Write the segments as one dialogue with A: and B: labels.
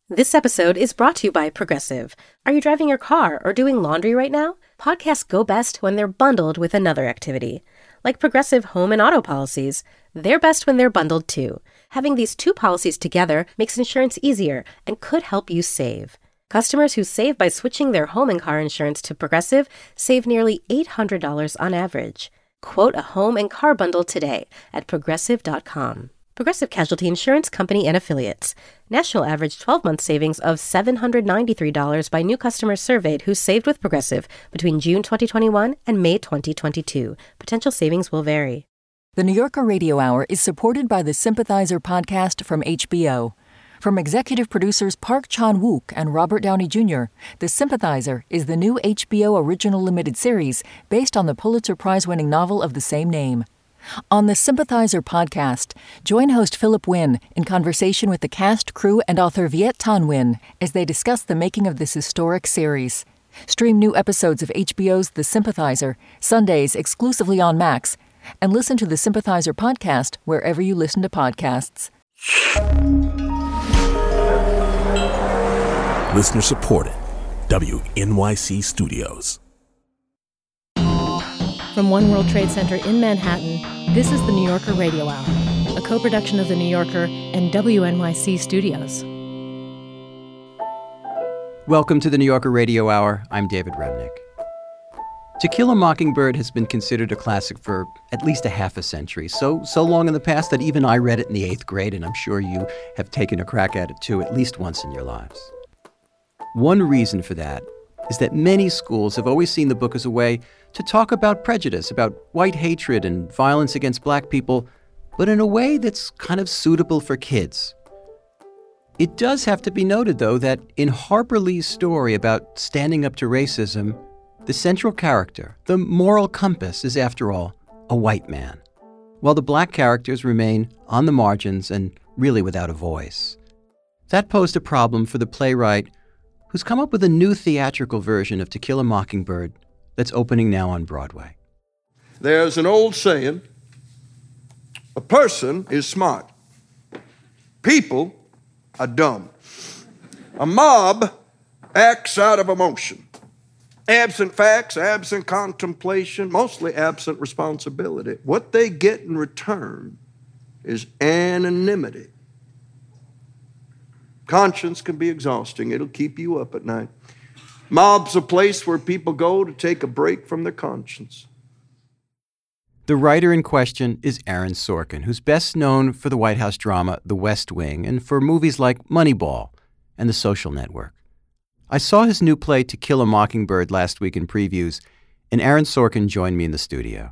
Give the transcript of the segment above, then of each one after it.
A: This episode is brought to you by Progressive. Are you driving your car or doing laundry right now? Podcasts go best when they're bundled with another activity. Like Progressive home and auto policies, they're best when they're bundled too. Having these two policies together makes insurance easier and could help you save. Customers who save by switching their home and car insurance to Progressive save nearly $800 on average. Quote a home and car bundle today at Progressive.com. Progressive Casualty Insurance Company and Affiliates. National average 12-month savings of $793 by new customers surveyed who saved with Progressive between June 2021 and May 2022. Potential savings will vary.
B: The New Yorker Radio Hour is supported by the Sympathizer podcast from HBO. From executive producers Park Chan-wook and Robert Downey Jr., The Sympathizer is the new HBO original limited series based on the Pulitzer Prize-winning novel of the same name. On the Sympathizer podcast, join host Philip Wynn in conversation with the cast, crew, and author Viet Thanh Nguyen as they discuss the making of this historic series. Stream new episodes of HBO's The Sympathizer, Sundays exclusively on Max, and listen to the Sympathizer podcast wherever you listen to podcasts.
C: Listener supported. WNYC Studios.
D: From One World Trade Center in Manhattan, this is the New Yorker Radio Hour, a co-production of The New Yorker and WNYC Studios.
E: Welcome to the New Yorker Radio Hour. I'm David Remnick. To Kill a Mockingbird has been considered a classic for at least a half a century. So long in the past that even I read it in the 8th grade, and I'm sure you have taken a crack at it too, at least once in your lives. One reason for that is that many schools have always seen the book as a way to talk about prejudice, about white hatred and violence against black people, but in a way that's kind of suitable for kids. It does have to be noted, though, that in Harper Lee's story about standing up to racism, the central character, the moral compass, is, after all, a white man, while the black characters remain on the margins and really without a voice. That posed a problem for the playwright who's come up with a new theatrical version of To Kill a Mockingbird that's opening now on Broadway.
F: There's an old saying, a person is smart. People are dumb. A mob acts out of emotion. Absent facts, absent contemplation, mostly absent responsibility. What they get in return is anonymity. Conscience can be exhausting. It'll keep you up at night. Mob's a place where people go to take a break from their conscience.
E: The writer in question is Aaron Sorkin, who's best known for the White House drama The West Wing and for movies like Moneyball and The Social Network. I saw his new play To Kill a Mockingbird last week in previews, and Aaron Sorkin joined me in the studio.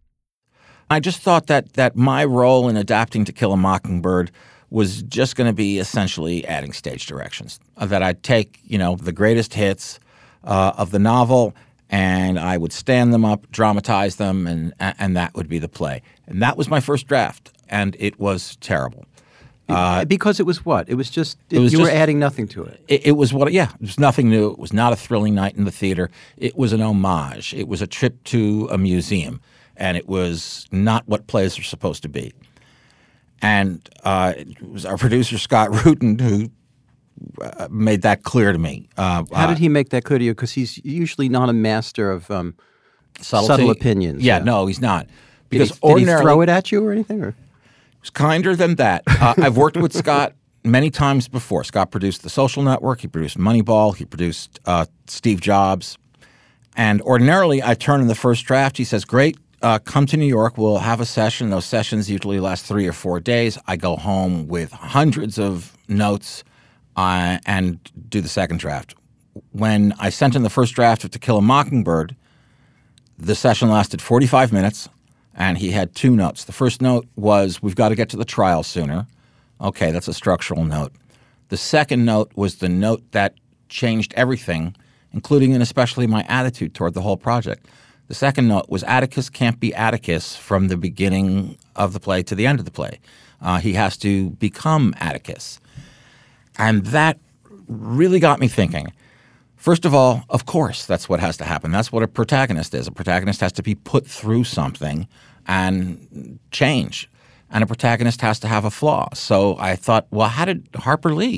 G: I just thought that my role in adapting To Kill a Mockingbird was just going to be essentially adding stage directions. That I'd take, the greatest hits of the novel, and I would stand them up, dramatize them, and that would be the play. And that was my first draft, and it was terrible.
E: Because it was what? It was just, you were adding nothing to it.
G: It was it was nothing new. It was not a thrilling night in the theater. It was an homage. It was a trip to a museum, and it was not what plays are supposed to be. And it was our producer, Scott Rudin, who made that clear to me.
E: How did he make that clear to you? Because he's usually not a master of subtle opinions.
G: Yeah, no, he's not. Because
E: did he throw it at you or anything? Or?
G: It was kinder than that. I've worked with Scott many times before. Scott produced The Social Network. He produced Moneyball. He produced Steve Jobs. And ordinarily, I turn in the first draft. He says, great. Come to New York. We'll have a session. Those sessions usually last 3 or 4 days. I go home with hundreds of notes and do the second draft. When I sent in the first draft of To Kill a Mockingbird, the session lasted 45 minutes, and he had 2 notes. The first note was, we've got to get to the trial sooner. Okay, that's a structural note. The second note was the note that changed everything, including and especially my attitude toward the whole project. The second note was Atticus can't be Atticus from the beginning of the play to the end of the play. He has to become Atticus. And that really got me thinking. First of all, of course, that's what has to happen. That's what a protagonist is. A protagonist has to be put through something and change. And a protagonist has to have a flaw. So I thought, well, how did Harper Lee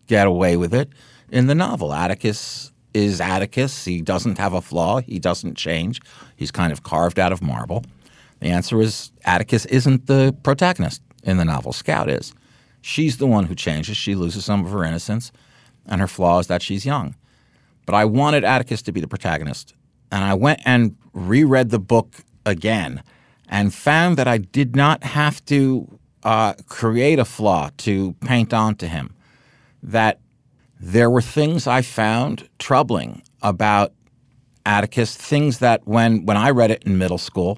G: get away with it in the novel. Atticus is Atticus. He doesn't have a flaw. He doesn't change. He's kind of carved out of marble. The answer is Atticus isn't the protagonist in the novel. Scout is. She's the one who changes. She loses some of her innocence, and her flaw is that she's young. But I wanted Atticus to be the protagonist, and I went and reread the book again and found that I did not have to create a flaw to paint onto him, that there were things I found troubling about Atticus, things that when I read it in middle school,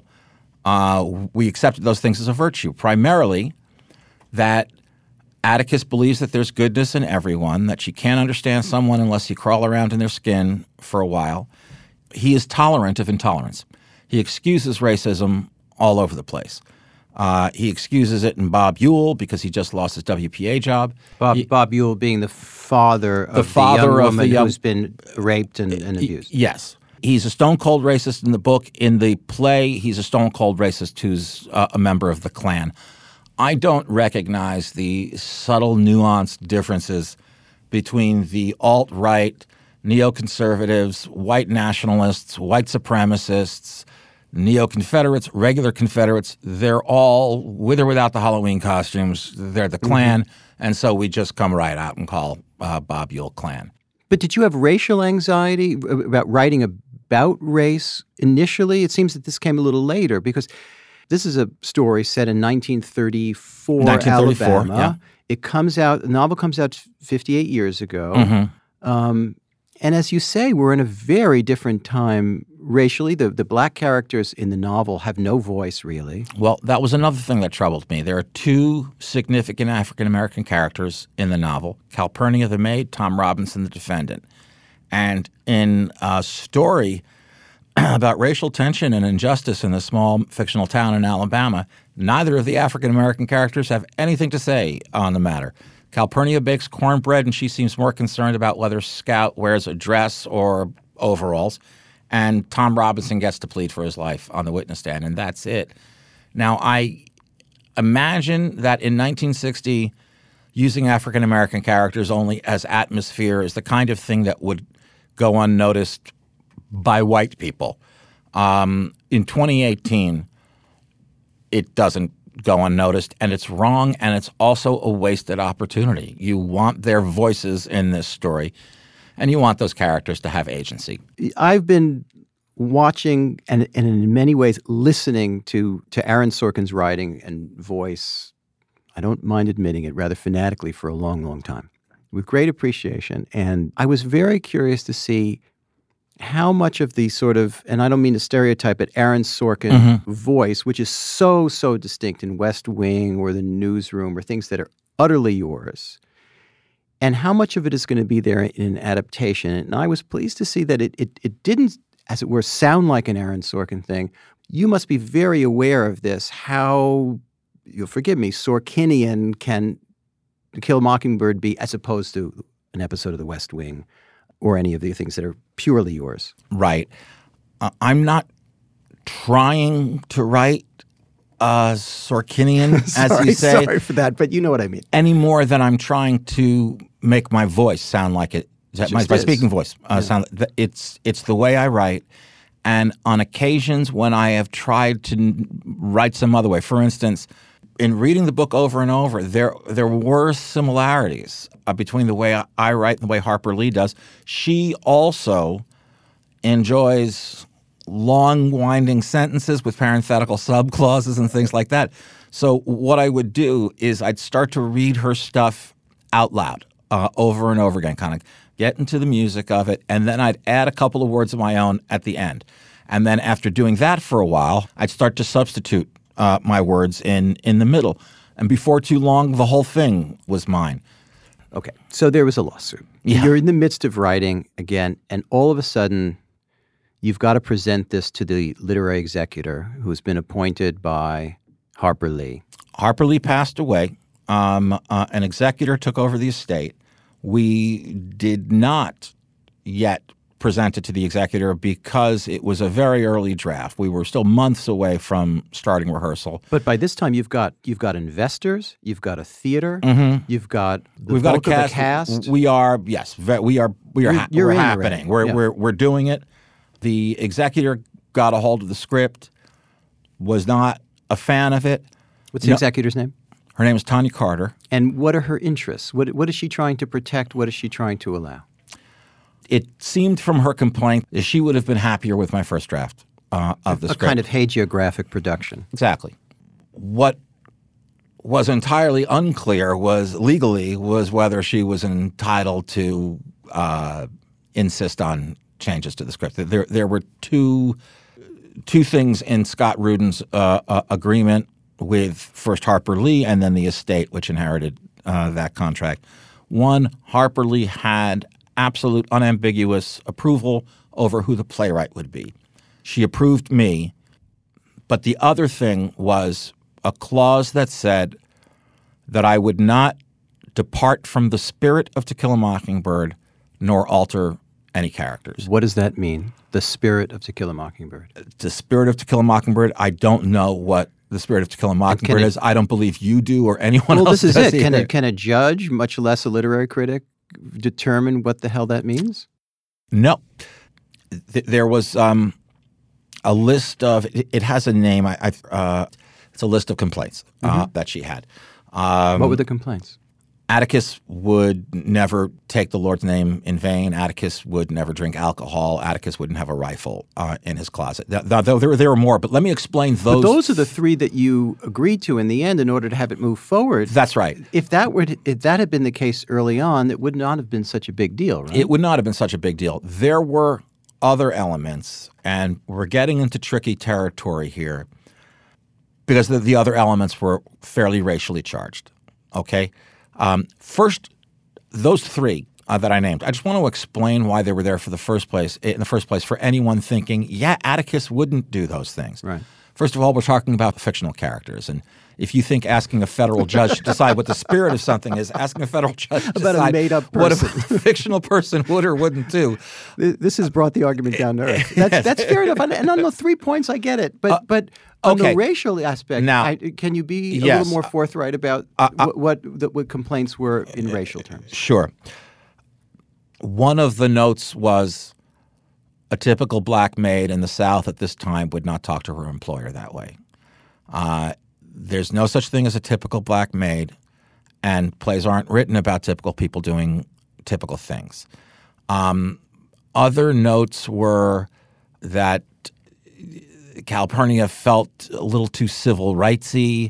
G: we accepted those things as a virtue, primarily that Atticus believes that there's goodness in everyone, that you can't understand someone unless you crawl around in their skin for a while. He is tolerant of intolerance. He excuses racism all over the place. He excuses it in Bob Ewell because he just lost his WPA job.
E: Bob Ewell being the father of the young woman who's been raped and abused.
G: Yes. He's a stone-cold racist in the book. In the play, he's a stone-cold racist who's a member of the Klan. I don't recognize the subtle, nuanced differences between the alt-right, neoconservatives, white nationalists, white supremacists, neo-Confederates, regular Confederates. They're all, with or without the Halloween costumes, they're the Klan, and so we just come right out and call Bob Ewell Klan.
E: But did you have racial anxiety about writing about race initially? It seems that this came a little later because this is a story set in 1934 Alabama.
G: Yeah.
E: The novel comes out 58 years ago. And as you say, we're in a very different time racially. The black characters in the novel have no voice, really.
G: Well, that was another thing that troubled me. There are two significant African-American characters in the novel, Calpurnia the maid, Tom Robinson the defendant. And in a story about racial tension and injustice in this small fictional town in Alabama, neither of the African-American characters have anything to say on the matter. Calpurnia bakes cornbread, and she seems more concerned about whether Scout wears a dress or overalls. And Tom Robinson gets to plead for his life on the witness stand, and that's it. Now, I imagine that in 1960, using African-American characters only as atmosphere is the kind of thing that would go unnoticed by white people. In 2018, it doesn't go unnoticed, and it's wrong, and it's also a wasted opportunity. You want their voices in this story, and you want those characters to have agency.
E: I've been watching and in many ways listening to Aaron Sorkin's writing and voice, I don't mind admitting it, rather fanatically for a long, long time, with great appreciation. And I was very curious to see how much of the sort of, and I don't mean to stereotype it, Aaron Sorkin voice, which is so, so distinct in West Wing or The Newsroom or things that are utterly yours, and how much of it is going to be there in adaptation. And I was pleased to see that it didn't, as it were, sound like an Aaron Sorkin thing. You must be very aware of this, how, you'll forgive me, Sorkinian can To Kill a Mockingbird be as opposed to an episode of The West Wing or any of the things that are purely yours.
G: Right. I'm not trying to write Sorkinian, as you say.
E: Sorry for that, but you know what I mean.
G: Any more than I'm trying to make my voice sound like it. My speaking voice. It's the way I write. And on occasions when I have tried to write some other way, for instance, in reading the book over and over, there were similarities between the way I write and the way Harper Lee does. She also enjoys long, winding sentences with parenthetical subclauses and things like that. So what I would do is I'd start to read her stuff out loud over and over again, kind of get into the music of it, and then I'd add a couple of words of my own at the end. And then after doing that for a while, I'd start to substitute my words in the middle. And before too long, the whole thing was mine.
E: Okay, so there was a lawsuit.
G: Yeah.
E: You're in the midst of writing again, and all of a sudden, you've got to present this to the literary executor who's been appointed by Harper Lee.
G: Harper Lee passed away. An executor took over the estate. We did not yet presented to the executor because it was a very early draft. We were still months away from starting rehearsal.
E: But by this time, you've got investors, you've got a theater, you've got the
G: We've got
E: bulk of the cast.
G: We are
E: You're in
G: happening.
E: already.
G: We're doing it. The executor got a hold of the script, was not a fan of it.
E: What's the executor's name?
G: Her name is Tanya Carter.
E: And what are her interests? What is she trying to protect? What is she trying to allow?
G: It seemed from her complaint that she would have been happier with my first draft of the script.
E: A kind of hagiographic production.
G: Exactly. What was entirely unclear was whether she was entitled to insist on changes to the script. There were two things in Scott Rudin's agreement with first Harper Lee and then the estate, which inherited that contract. One, Harper Lee had absolute unambiguous approval over who the playwright would be. She approved me, but the other thing was a clause that said that I would not depart from the spirit of To Kill a Mockingbird nor alter any characters.
E: What does that mean, the spirit of To Kill a Mockingbird?
G: The spirit of To Kill a Mockingbird, I don't know what the spirit of To Kill a Mockingbird is. I don't believe you do or anyone else
E: does. Well, this is it.
G: Either.
E: Can a judge, much less a literary critic, determine what the hell that means?
G: No. There was a list of, it has a name, it's a list of complaints that she had.
E: What were the complaints?
G: Atticus would never take the Lord's name in vain. Atticus would never drink alcohol. Atticus wouldn't have a rifle in his closet. There were more, but let me explain those.
E: But those are the three that you agreed to in the end in order to have it move forward.
G: That's right.
E: If that had been the case early on, it would not have been such a big deal, right?
G: It would not have been such a big deal. There were other elements, and we're getting into tricky territory here because the other elements were fairly racially charged, okay? First, those three that I named, I just want to explain why they were there in the first place for anyone thinking, yeah, Atticus wouldn't do those things.
E: Right.
G: First of all, we're talking about fictional characters. And if you think asking a federal judge to decide what the spirit of something is, asking a federal judge to
E: about
G: decide
E: a made-up
G: what a
E: person.
G: fictional person would or wouldn't do.
E: This has brought the argument down to earth. That's fair enough. And on the 3 points, I get it. But on the racial aspect,
G: now,
E: can you be a little more forthright about what complaints were in racial terms?
G: Sure. One of the notes was a typical black maid in the South at this time would not talk to her employer that way. There's no such thing as a typical black maid, and plays aren't written about typical people doing typical things. Other notes were that Calpurnia felt a little too civil rightsy,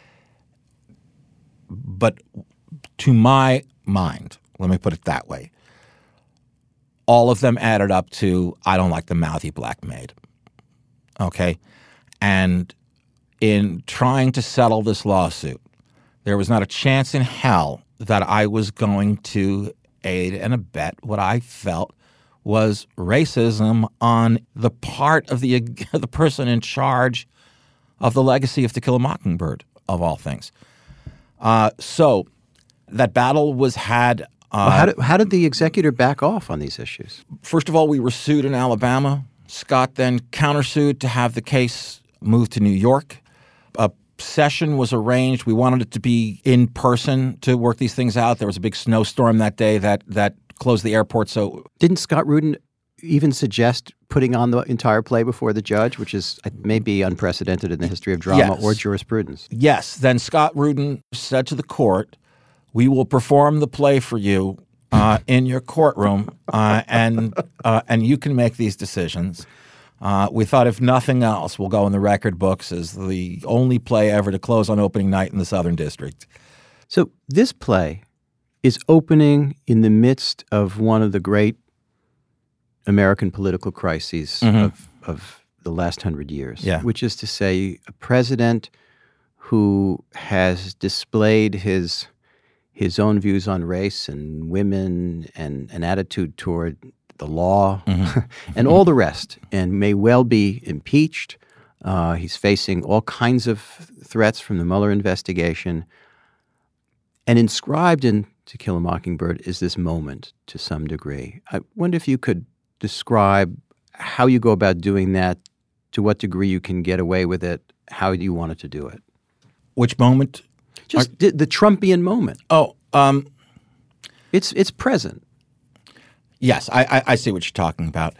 G: but to my mind, let me put it that way, all of them added up to I don't like the mouthy black maid. Okay? And in trying to settle this lawsuit, there was not a chance in hell that I was going to aid and abet what I felt was racism on the part of the person in charge of the legacy of To Kill a Mockingbird, of all things. So that battle was had.
E: How did the executor back off on these issues?
G: First of all, we were sued in Alabama. Scott then countersued to have the case moved to New York. A session was arranged. We wanted it to be in person to work these things out. There was a big snowstorm that day that closed the airport. So
E: didn't Scott Rudin even suggest putting on the entire play before the judge, which is maybe unprecedented in the history of drama or jurisprudence?
G: Yes. Then Scott Rudin said to the court, "We will perform the play for you in your courtroom, and you can make these decisions." We thought, if nothing else, we'll go in the record books as the only play ever to close on opening night in the Southern District.
E: So this play is opening in the midst of one of the great American political crises of the last 100 years, which is to say a president who has displayed his own views on race and women and an attitude toward the law and all the rest, and may well be impeached. He's facing all kinds of threats from the Mueller investigation. And inscribed in To Kill a Mockingbird is this moment to some degree. I wonder if you could describe how you go about doing that, to what degree you can get away with it, how you wanted to do it.
G: Which moment?
E: Just the Trumpian moment.
G: Oh,
E: It's present.
G: yes, I see what you're talking about.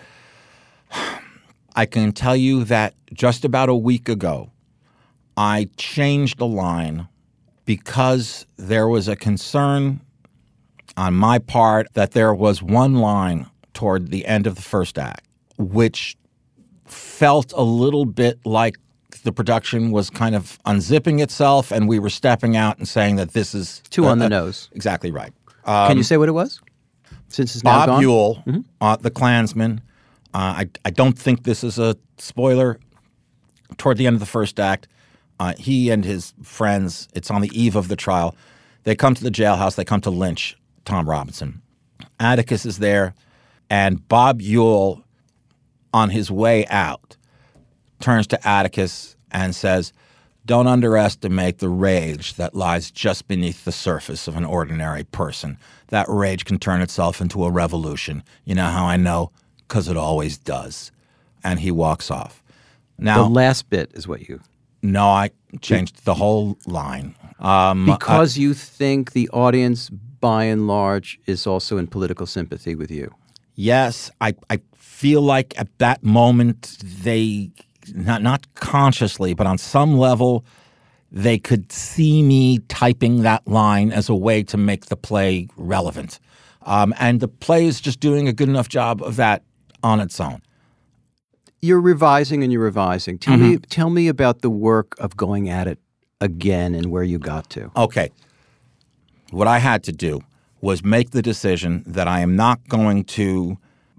G: I can tell you that just about a week ago, I changed the line because there was a concern on my part that there was one line toward the end of the first act, which felt a little bit like the production was kind of unzipping itself and we were stepping out and saying that this is
E: Too on the nose.
G: Exactly right.
E: Can you say what it was? Since it's now
G: Bob
E: gone?
G: Ewell, the Klansman. I don't think this is a spoiler. Toward the end of the first act, he and his friends, it's on the eve of the trial, they come to the jailhouse, they come to lynch Tom Robinson. Atticus is there, and Bob Ewell, on his way out, turns to Atticus and says, "Don't underestimate the rage that lies just beneath the surface of an ordinary person. That rage can turn itself into a revolution. You know how I know? Because it always does." And he walks off. Now,
E: The last bit is what you...
G: no, I changed the whole line.
E: Because you think the audience, by and large, is also in political sympathy with you.
G: Yes, I feel like at that moment they, not consciously, but on some level, they could see me typing that line as a way to make the play relevant. And the play is just doing a good enough job of that on its own.
E: You're revising and you're revising. Tell me about the work of going at it again and where you got to.
G: Okay. What I had to do was make the decision that I am not going to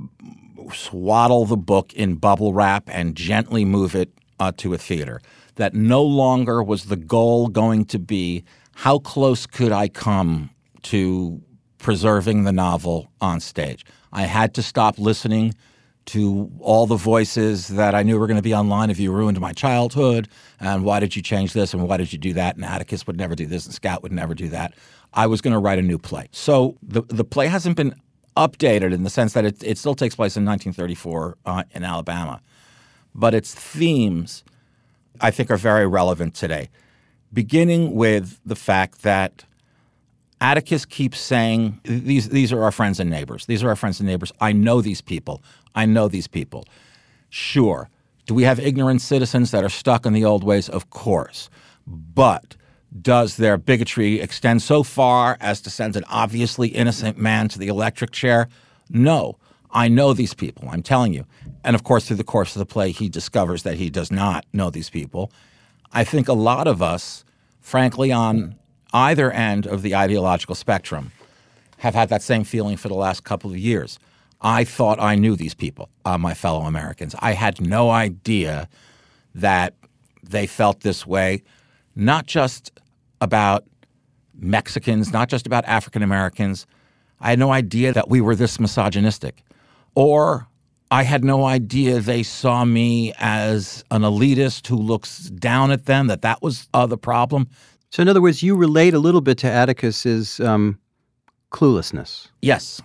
G: swaddle the book in bubble wrap and gently move it to a theater. That no longer was the goal going to be how close could I come to preserving the novel on stage. I had to stop listening to all the voices that I knew were going to be online. If you ruined my childhood, and why did you change this, and why did you do that, and Atticus would never do this, and Scout would never do that. I was going to write a new play. So the play hasn't been updated in the sense that it still takes place in 1934 in Alabama. But its themes, I think, are very relevant today, beginning with the fact that Atticus keeps saying, these are our friends and neighbors. These are our friends and neighbors. I know these people. I know these people. Sure. Do we have ignorant citizens that are stuck in the old ways? Of course. But does their bigotry extend so far as to send an obviously innocent man to the electric chair? No. I know these people. I'm telling you. And of course, through the course of the play, he discovers that he does not know these people. I think a lot of us, frankly, on either end of the ideological spectrum, have had that same feeling for the last couple of years. I thought I knew these people, my fellow Americans. I had no idea that they felt this way, not just about Mexicans, not just about African Americans. I had no idea that we were this misogynistic. Or I had no idea they saw me as an elitist who looks down at them, that was the problem.
E: So in other words, you relate a little bit to Atticus's cluelessness.
G: Yes.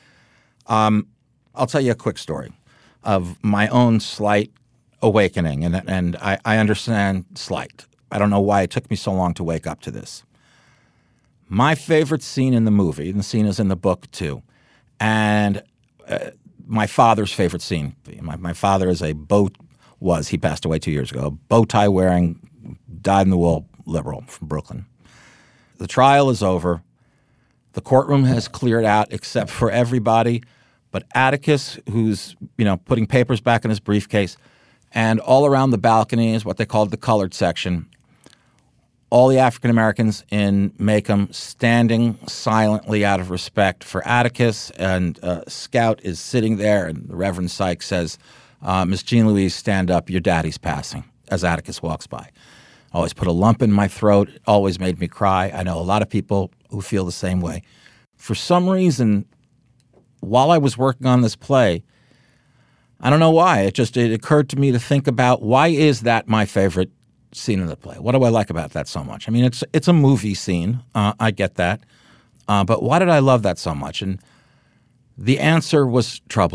G: I'll tell you a quick story of my own slight awakening, and I understand slight. I don't know why it took me so long to wake up to this. My favorite scene in the movie, and the scene is in the book too, and my father's favorite scene. My father is he passed away 2 years ago, bow tie wearing, dyed-in-the-wool liberal from Brooklyn. The trial is over. The courtroom has cleared out except for everybody but Atticus, who's, putting papers back in his briefcase, and all around the balcony is what they called the colored section. All the African Americans in Macomb standing silently out of respect for Atticus, and Scout is sitting there, and the Reverend Sykes says, "Miss Jean Louise, stand up, your daddy's passing," as Atticus walks by. Always put a lump in my throat, always made me cry. I know a lot of people who feel the same way. For some reason, while I was working on this play, I don't know why, it occurred to me to think about, why is that my favorite scene in the play? What do I like about that so much? I mean, it's a movie scene. I get that. But why did I love that so much? And the answer was troubling.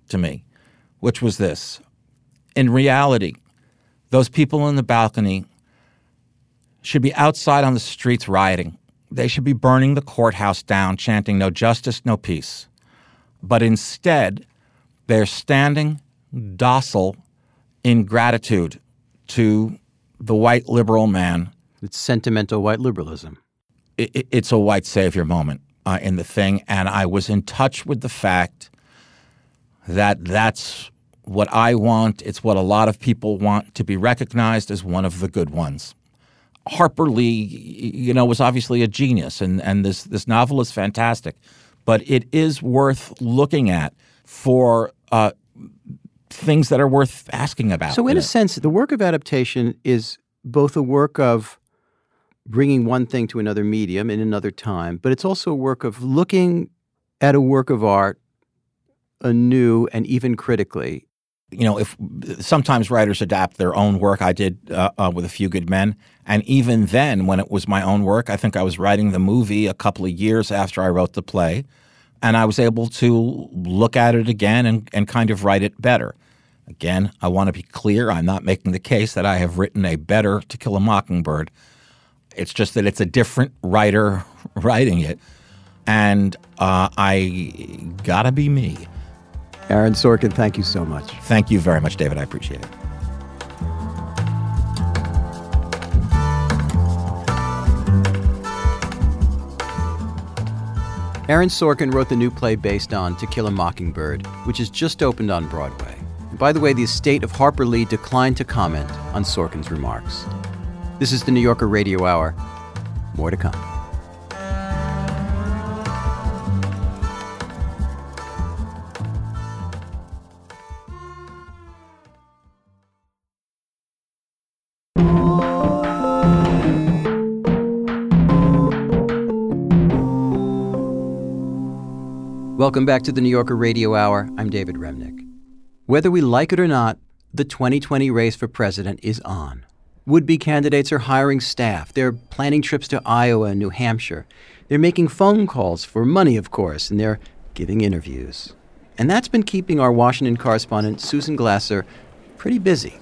G: to me, which was this. In reality, those people in the balcony should be outside on the streets rioting. They should be burning the courthouse down, chanting, "No justice, no peace." But instead, they're standing docile in gratitude to the white liberal man.
E: It's sentimental white liberalism.
G: It's a white savior moment in the thing. And I was in touch with the fact that that's what I want. It's what a lot of people want, to be recognized as one of the good ones. Harper Lee, was obviously a genius, and this novel is fantastic. But it is worth looking at for things that are worth asking about.
E: So in a sense, the work of adaptation is both a work of bringing one thing to another medium in another time, but it's also a work of looking at a work of art anew and even critically.
G: If sometimes writers adapt their own work, I did with A Few Good Men. And even then, when it was my own work, I think I was writing the movie a couple of years after I wrote the play. And I was able to look at it again and kind of write it better. Again, I want to be clear. I'm not making the case that I have written a better To Kill a Mockingbird. It's just that it's a different writer writing it. And I gotta be me.
E: Aaron Sorkin, thank you so much.
G: Thank you very much, David. I appreciate it.
E: Aaron Sorkin wrote the new play based on To Kill a Mockingbird, which has just opened on Broadway. And by the way, the estate of Harper Lee declined to comment on Sorkin's remarks. This is the New Yorker Radio Hour. More to come. Welcome back to the New Yorker Radio Hour. I'm David Remnick. Whether we like it or not, the 2020 race for president is on. Would-be candidates are hiring staff. They're planning trips to Iowa and New Hampshire. They're making phone calls for money, of course, and they're giving interviews. And that's been keeping our Washington correspondent, Susan Glasser, pretty busy.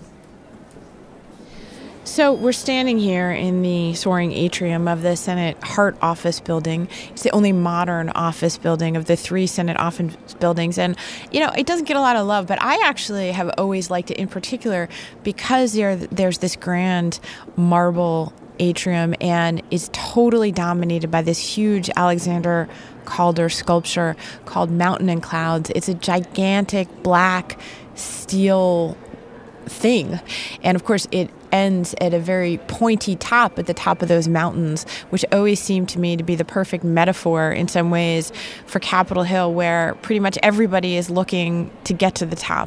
H: So we're standing here in the soaring atrium of the Senate Hart Office Building. It's the only modern office building of the 3 Senate office buildings. And, it doesn't get a lot of love, but I actually have always liked it in particular because there's this grand marble atrium and is totally dominated by this huge Alexander Calder sculpture called Mountain and Clouds. It's a gigantic black steel thing. And of course, it ends at a very pointy top at the top of those mountains, which always seemed to me to be the perfect metaphor in some ways for Capitol Hill, where pretty much everybody is looking to get to the top.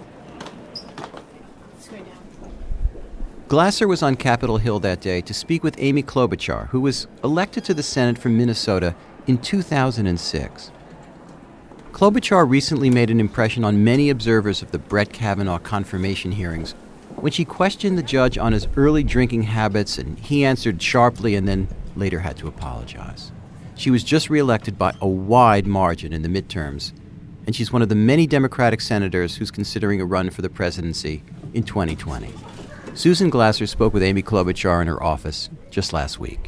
E: Glasser was on Capitol Hill that day to speak with Amy Klobuchar, who was elected to the Senate from Minnesota in 2006. Klobuchar recently made an impression on many observers of the Brett Kavanaugh confirmation hearings when she questioned the judge on his early drinking habits, and he answered sharply and then later had to apologize. She was just reelected by a wide margin in the midterms, and she's one of the many Democratic senators who's considering a run for the presidency in 2020. Susan Glasser spoke with Amy Klobuchar in her office just last week.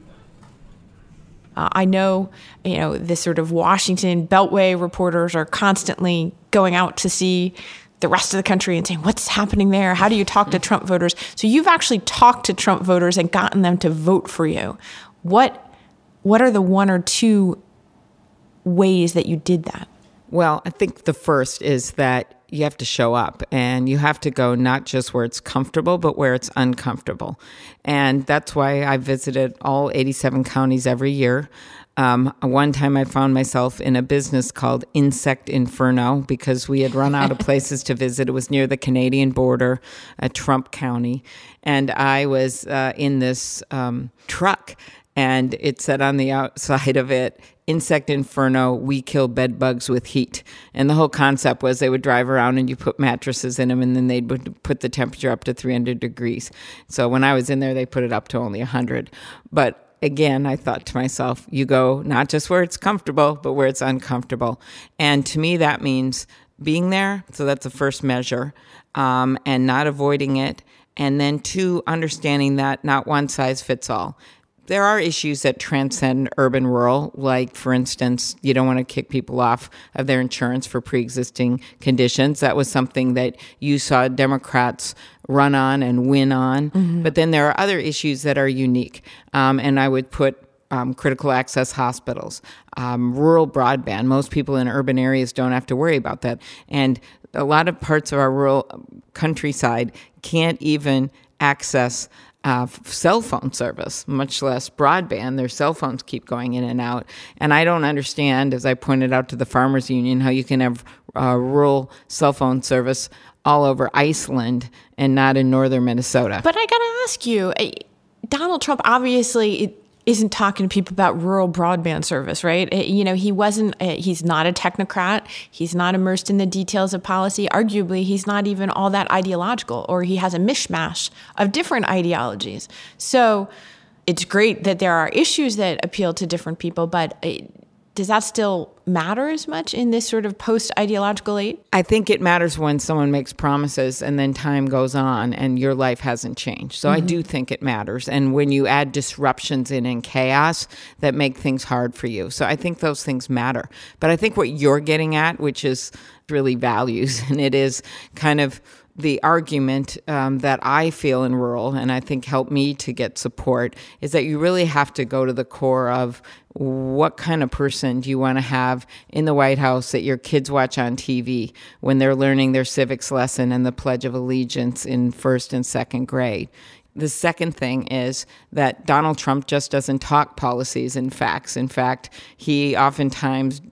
H: I know, this sort of Washington Beltway reporters are constantly going out to see the rest of the country and saying, what's happening there? How do you talk to Trump voters? So you've actually talked to Trump voters and gotten them to vote for you. What are the 1 or 2 ways that you did that?
I: Well, I think the first is that you have to show up, and you have to go not just where it's comfortable, but where it's uncomfortable. And that's why I visited all 87 counties every year. One time I found myself in a business called Insect Inferno because we had run out of places to visit. It was near the Canadian border at Trump County. And I was in this truck, and it said on the outside of it, Insect Inferno, we kill bed bugs with heat. And the whole concept was they would drive around and you put mattresses in them, and then they would put the temperature up to 300 degrees. So when I was in there, they put it up to only 100. But again, I thought to myself, you go not just where it's comfortable, but where it's uncomfortable. And to me, that means being there. So that's the first measure, and not avoiding it. And then 2, understanding that not one size fits all. There are issues that transcend urban-rural, like, for instance, you don't want to kick people off of their insurance for pre-existing conditions. That was something that you saw Democrats run on and win on. Mm-hmm. But then there are other issues that are unique, and I would put critical access hospitals, rural broadband. Most people in urban areas don't have to worry about that. And a lot of parts of our rural countryside can't even access cell phone service, much less broadband. Their cell phones keep going in and out. And I don't understand, as I pointed out to the Farmers Union, how you can have rural cell phone service all over Iceland and not in northern Minnesota.
H: But I got to ask you, Donald Trump obviously isn't talking to people about rural broadband service, right? He's not a technocrat. He's not immersed in the details of policy. Arguably, he's not even all that ideological, or he has a mishmash of different ideologies. So it's great that there are issues that appeal to different people, but does that still matter as much in this sort of post-ideological age?
I: I think it matters when someone makes promises and then time goes on and your life hasn't changed. So I do think it matters. And when you add disruptions in and chaos that make things hard for you. So I think those things matter. But I think what you're getting at, which is really values, and it is kind of the argument that I feel in rural, and I think helped me to get support, is that you really have to go to the core of what kind of person do you want to have in the White House that your kids watch on TV when they're learning their civics lesson and the Pledge of Allegiance in 1st and 2nd grade. The second thing is that Donald Trump just doesn't talk policies and facts. In fact, he oftentimes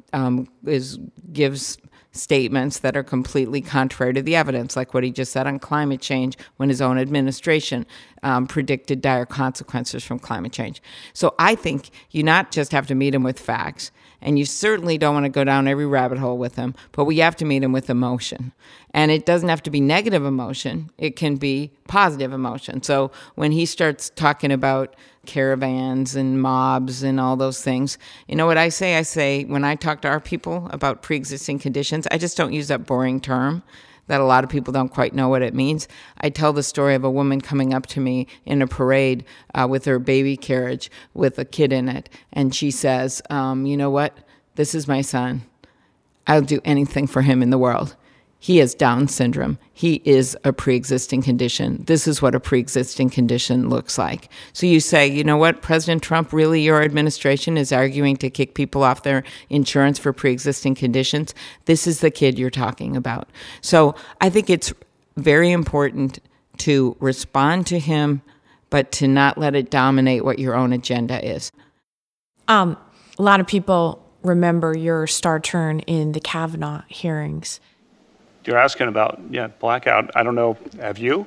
I: gives statements that are completely contrary to the evidence, like what he just said on climate change when his own administration predicted dire consequences from climate change. So I think you not just have to meet him with facts, and you certainly don't want to go down every rabbit hole with him, but we have to meet him with emotion. And it doesn't have to be negative emotion. It can be positive emotion. So when he starts talking about caravans and mobs and all those things, you know what I say? I say, when I talk to our people about pre-existing conditions, I just don't use that boring term that a lot of people don't quite know what it means. I tell the story of a woman coming up to me in a parade with her baby carriage with a kid in it. And she says, you know what? This is my son. I'll do anything for him in the world. He has Down syndrome. He is a pre-existing condition. This is what a pre-existing condition looks like. So you say, you know what, President Trump, really your administration is arguing to kick people off their insurance for pre-existing conditions? This is the kid you're talking about. So I think it's very important to respond to him, but to not let it dominate what your own agenda is.
H: A lot of people remember your star turn in the Kavanaugh hearings.
J: You're asking about, blackout. I don't know. Have you?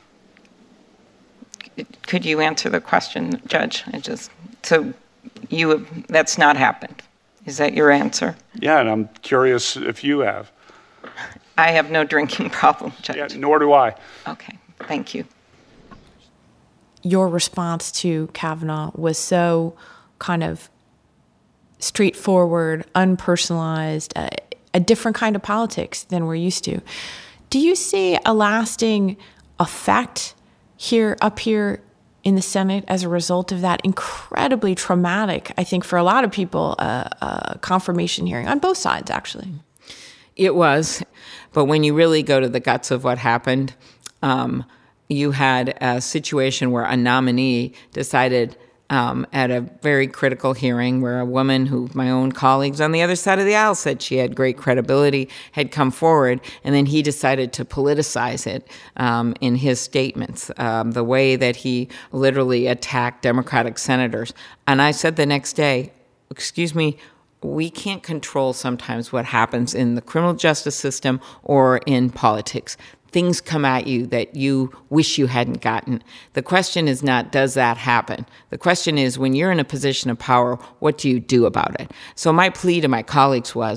I: Could you answer the question, Judge? That's not happened. Is that your answer?
J: Yeah, and I'm curious if you have.
I: I have no drinking problem, Judge.
J: Yeah, nor do I.
I: Okay, thank you.
H: Your response to Kavanaugh was so kind of straightforward, unpersonalized, a different kind of politics than we're used to. Do you see a lasting effect up here in the Senate as a result of that incredibly traumatic, I think for a lot of people, confirmation hearing on both sides, actually?
I: It was. But when you really go to the guts of what happened, you had a situation where a nominee decided at a very critical hearing where a woman who my own colleagues on the other side of the aisle said she had great credibility had come forward, and then he decided to politicize it in his statements, the way that he literally attacked Democratic senators. And I said the next day, excuse me, we can't control sometimes what happens in the criminal justice system or in politics. Things come at you that you wish you hadn't gotten. The question is not, does that happen? The question is, when you're in a position of power, what do you do about it? So my plea to my colleagues was,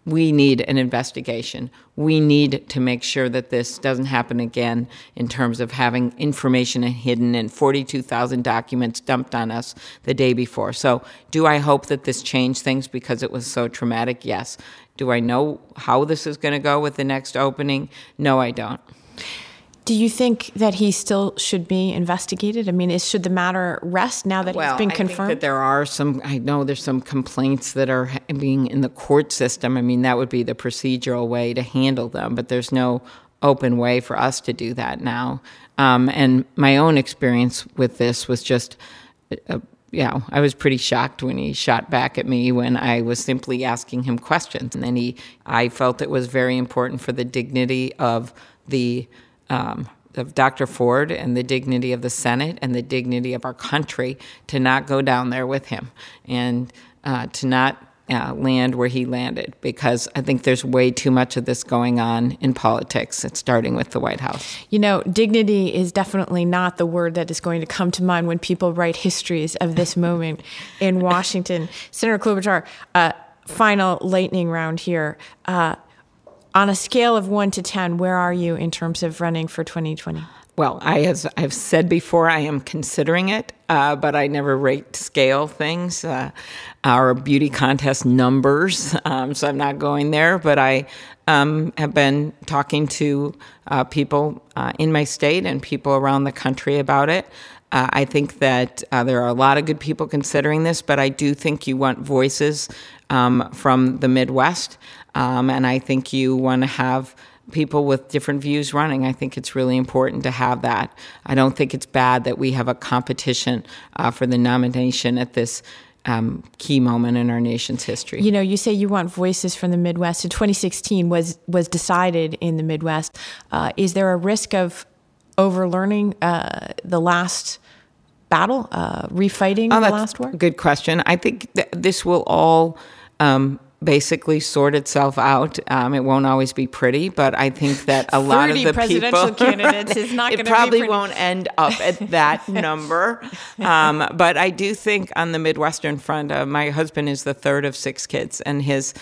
I: We need an investigation. We need to make sure that this doesn't happen again in terms of having information hidden and 42,000 documents dumped on us the day before. So do I hope that this changed things because it was so traumatic? Yes. Do I know how this is going to go with the next opening? No, I don't.
H: Do you think that he still should be investigated? I mean, should the matter rest now that it's been confirmed?
I: I think that there are I know there's some complaints that are being in the court system. I mean, that would be the procedural way to handle them, but there's no open way for us to do that now. And my own experience with this was just, I was pretty shocked when he shot back at me when I was simply asking him questions. And then I felt it was very important for the dignity of of Dr. Ford and the dignity of the Senate and the dignity of our country to not go down there with him and to not land where he landed, because I think there's way too much of this going on in politics. It's starting with the White House.
H: You know, dignity is definitely not the word that is going to come to mind when people write histories of this moment in Washington. Senator Klobuchar, final lightning round here. On a scale of 1 to 10, where are you in terms of running for 2020?
I: Well, as I've said before, I am considering it, but I never rate scale things. Our beauty contest numbers, so I'm not going there. But I have been talking to people in my state and people around the country about it. I think that there are a lot of good people considering this, but I do think you want voices from the Midwest. And I think you want to have people with different views running. I think it's really important to have that. I don't think it's bad that we have a competition for the nomination at this key moment in our nation's history.
H: You know, you say you want voices from the Midwest. In 2016 was decided in the Midwest. Is there a risk of overlearning the last battle, refighting the last war?
I: Good question. I think this will all basically sort itself out. It won't always be pretty, but I think that a lot of the
H: presidential candidates is not going to be
I: it probably
H: pretty.
I: won't end up at that number. But I do think on the Midwestern front, my husband is the third of 6 kids, and his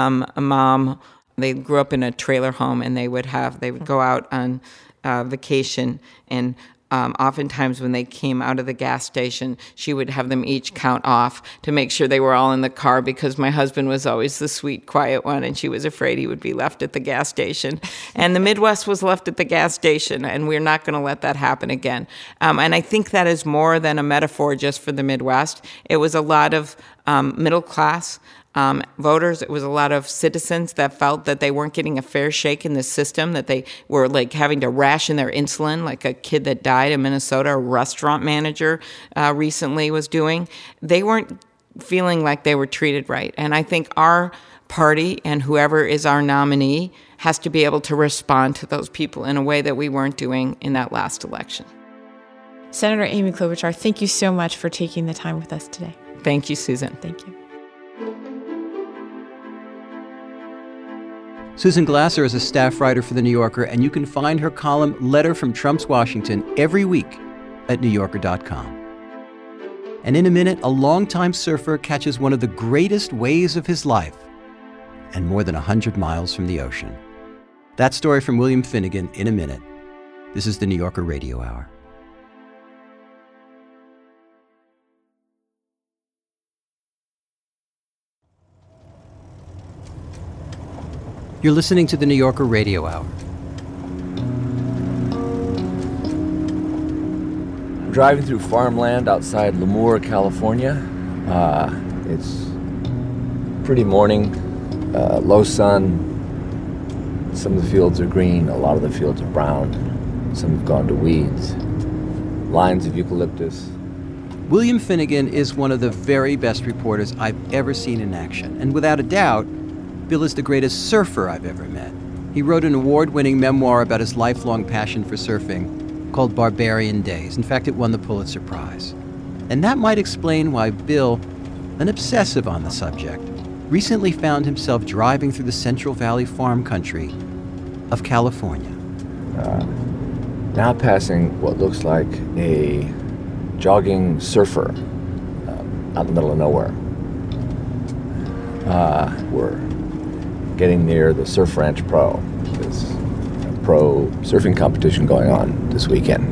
I: mom, they grew up in a trailer home, and they would go out on vacation, and oftentimes when they came out of the gas station, she would have them each count off to make sure they were all in the car, because my husband was always the sweet, quiet one, and she was afraid he would be left at the gas station. And the Midwest was left at the gas station, and we're not going to let that happen again. And I think that is more than a metaphor just for the Midwest. It was a lot of middle class voters. It was a lot of citizens that felt that they weren't getting a fair shake in the system, that they were like having to ration their insulin, like a kid that died in Minnesota, a restaurant manager recently was doing. They weren't feeling like they were treated right. And I think our party and whoever is our nominee has to be able to respond to those people in a way that we weren't doing in that last election.
H: Senator Amy Klobuchar, thank you so much for taking the time with us today.
I: Thank you, Susan.
H: Thank you.
E: Susan Glasser is a staff writer for The New Yorker, and you can find her column, Letter from Trump's Washington, every week at NewYorker.com. And in a minute, a longtime surfer catches one of the greatest waves of his life, and more than 100 miles from the ocean. That story from William Finnegan in a minute. This is The New Yorker Radio Hour. You're listening to The New Yorker Radio Hour.
K: I'm driving through farmland outside Lemoore, California. It's pretty morning, low sun. Some of the fields are green, a lot of the fields are brown. Some have gone to weeds. Lines of eucalyptus.
E: William Finnegan is one of the very best reporters I've ever seen in action. And without a doubt, Bill is the greatest surfer I've ever met. He wrote an award-winning memoir about his lifelong passion for surfing called Barbarian Days. In fact, it won the Pulitzer Prize. And that might explain why Bill, an obsessive on the subject, recently found himself driving through the Central Valley farm country of California.
K: Now passing what looks like a jogging surfer out in the middle of nowhere. We're getting near the Surf Ranch Pro. There's a pro surfing competition going on this weekend.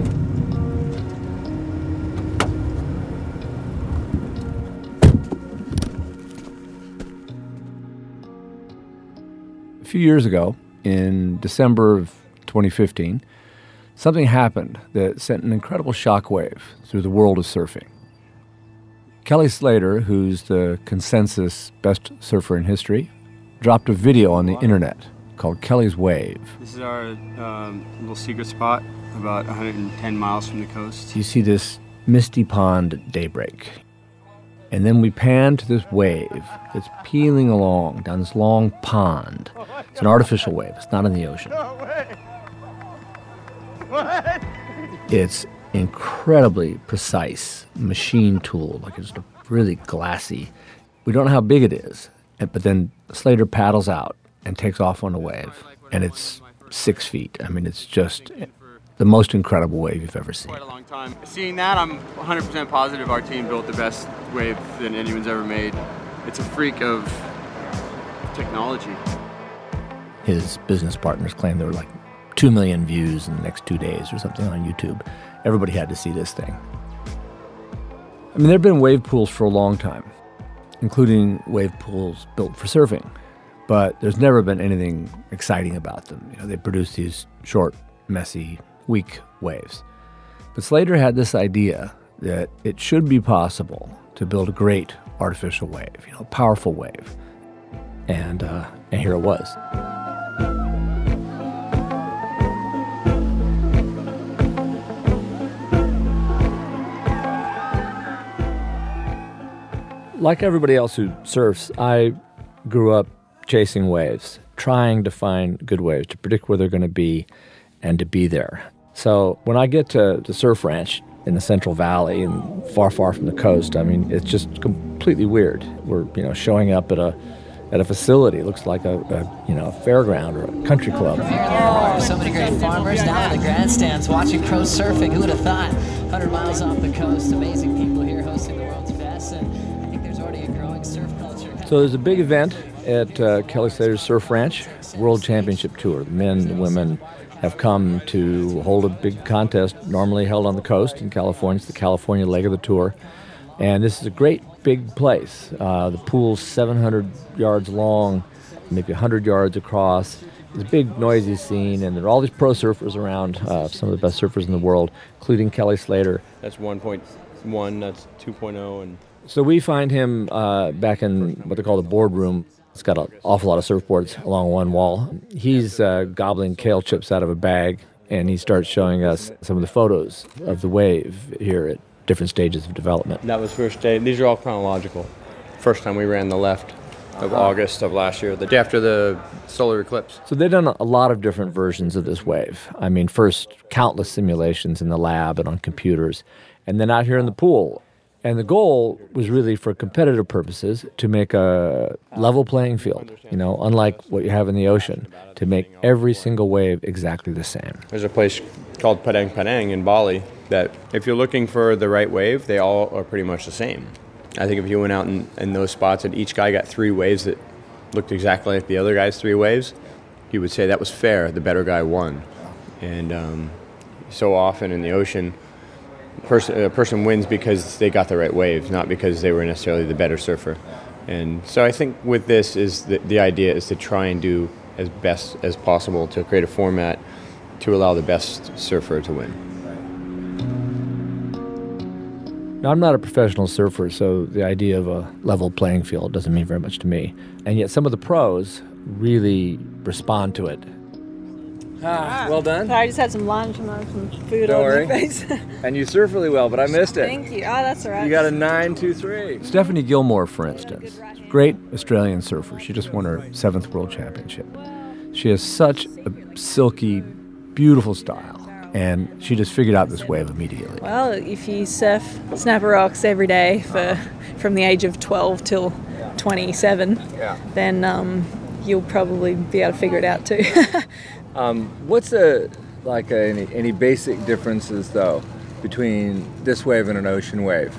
L: A few years ago, in December of 2015, something happened that sent an incredible shockwave through the world of surfing. Kelly Slater, who's the consensus best surfer in history, dropped a video on the internet called Kelly's Wave.
M: This is our little secret spot, about 110 miles from the coast.
L: You see this misty pond at daybreak. And then we pan to this wave that's peeling along down this long pond. It's an artificial wave. It's not in the ocean. It's incredibly precise machine tool, like it's really glassy. We don't know how big it is, but then Slater paddles out and takes off on a wave, and it's 6 feet. I mean, it's just the most incredible wave you've ever seen.
M: Quite a long time. Seeing that, I'm 100% positive our team built the best wave that anyone's ever made. It's a freak of technology.
L: His business partners claim there were like 2 million views in the next 2 days or something on YouTube. Everybody had to see this thing. I mean, there have been wave pools for a long time, including wave pools built for surfing, but there's never been anything exciting about them. You know, they produce these short, messy, weak waves. But Slater had this idea that it should be possible to build a great artificial wave, you know, a powerful wave. And here it was. Like everybody else who surfs, I grew up chasing waves, trying to find good waves, to predict where they're going to be and to be there. So when I get to the Surf Ranch in the Central Valley and far, far from the coast, I mean, it's just completely weird. We're, you know, showing up at a facility. It looks like a fairground or a country club.
N: Here there so many great farmers down in the grandstands watching pro surfing. Who would have thought? 100 miles off the coast, amazing people here hosting the world's best, and I think there's already a growing surf culture.
L: So there's a big event at Kelly Slater's Surf Ranch, World Championship Tour. The men and women have come to hold a big contest normally held on the coast in California. It's the California leg of the tour. And this is a great big place. The pool's 700 yards long, maybe 100 yards across. It's a big, noisy scene, and there are all these pro surfers around, some of the best surfers in the world, including Kelly Slater.
M: That's 1.1, that's 2.0. And
L: So we find him back in what they call the boardroom. It's got an awful lot of surfboards along one wall. He's gobbling kale chips out of a bag, and he starts showing us some of the photos of the wave here at different stages of development.
M: that was first day. These are all chronological. First time we ran the left of August of last year, the day after the solar eclipse.
L: So they've done a lot of different versions of this wave. I mean, first, countless simulations in the lab and on computers, and then out here in the pool. And the goal was really, for competitive purposes, to make a level playing field, you know, unlike what you have in the ocean, to make every single wave exactly the same.
M: There's a place called Padang Padang in Bali that if you're looking for the right wave, they all are pretty much the same. I think if you went out in those spots and each guy got 3 waves that looked exactly like the other guy's 3 waves, you would say that was fair, the better guy won. And so often in the ocean, a person wins because they got the right waves, not because they were necessarily the better surfer. And so I think with this is the idea is to try and do as best as possible to create a format to allow the best surfer to win.
L: Now, I'm not a professional surfer, so the idea of a level playing field doesn't mean very much to me. And yet some of the pros really respond to it.
O: Well done.
P: I just had some lunch and some food
O: Don't
P: on
O: worry.
P: my face.
O: And you surf really well, but I missed it.
P: Thank you. Oh, that's all right.
O: You got a 9.23.
L: Stephanie Gilmore, for instance, great Australian surfer. She just won her 7th World Championship. She has such a silky, beautiful style, and she just figured out this wave immediately.
P: Well, if you surf Snapper Rocks every day from the age of 12 till 27, then you'll probably be able to figure it out too.
O: What's any basic differences though between this wave and an ocean wave?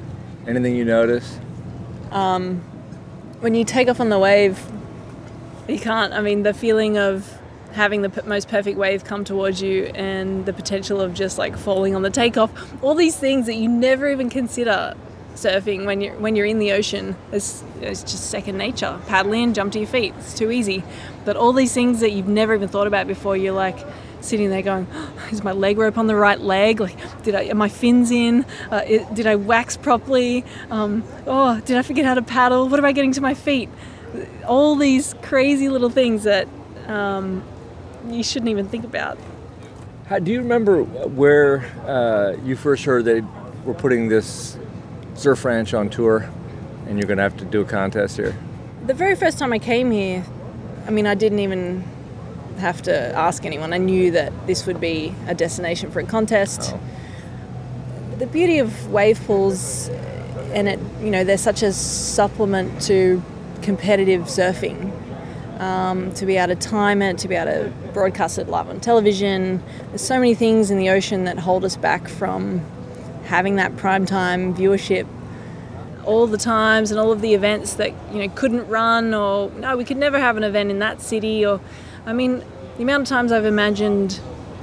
O: Anything you notice?
P: When you take off on the wave, You can't. I mean, the feeling of having the most perfect wave come towards you and the potential of just like falling on the takeoff, all these things that you never even consider surfing when you're in the ocean. It's just second nature. Paddle in, jump to your feet. It's too easy. But all these things that you've never even thought about before, you're like sitting there going, is my leg rope on the right leg? Like, are my fins in? Did I wax properly? Did I forget how to paddle? What am I getting to my feet? All these crazy little things that you shouldn't even think about.
O: Do you remember where you first heard they were putting this surf ranch on tour and you're going to have to do a contest here?
P: The very first time I came here, I mean, I didn't even have to ask anyone. I knew that this would be a destination for a contest. Oh. The beauty of wave pools, and they're such a supplement to competitive surfing. To be able to time it, to be able to broadcast it live on television. There's so many things in the ocean that hold us back from having that primetime viewership. All the times and all of the events that couldn't run, or no, we could never have an event in that city. Or, I mean, the amount of times I've imagined